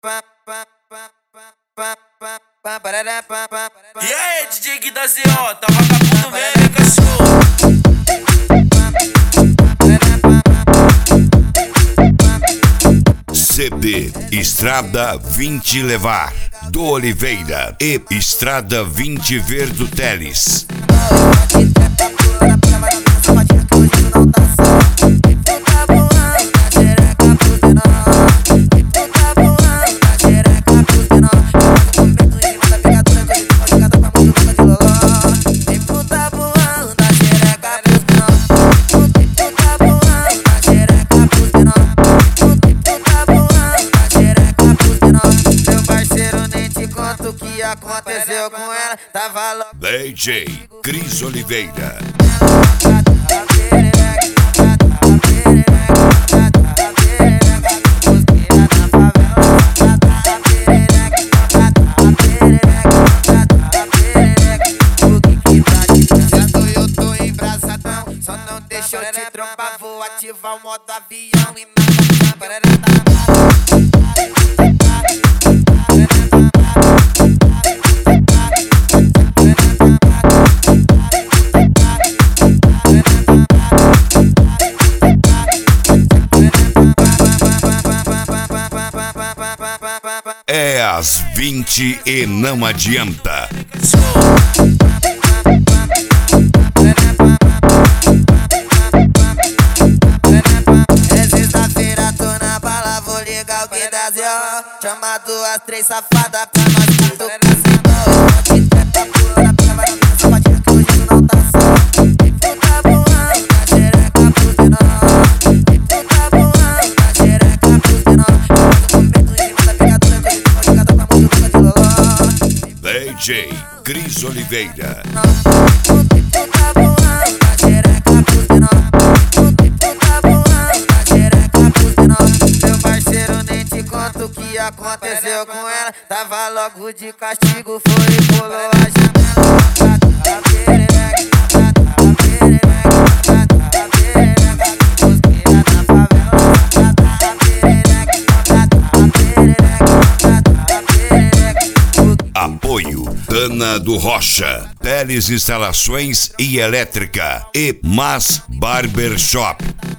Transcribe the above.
E aí, DJ Gui da ZO, tá vagabundo mesmo, cachorro? CD Estrada 20 Levar do Oliveira e Estrada 20 Verdo Teles. Aconteceu com ela, tava logo. DJ Cris Oliveira. Eu tô embrasadão, só não deixa eu te trombar. Vou ativar o modo avião e É às 20 e não adianta. É sexta-feira, tô na bala, vou ligar o Gui da ZO. Chama duas, três safadas pra nós catucar. DJ Cris Oliveira. Meu parceiro, nem te conto o que aconteceu com ela. Tava logo de castigo, foi e pulou a janela. Apoio Ana do Rocha, Teles Instalações e Elétrica e Mas Barbershop.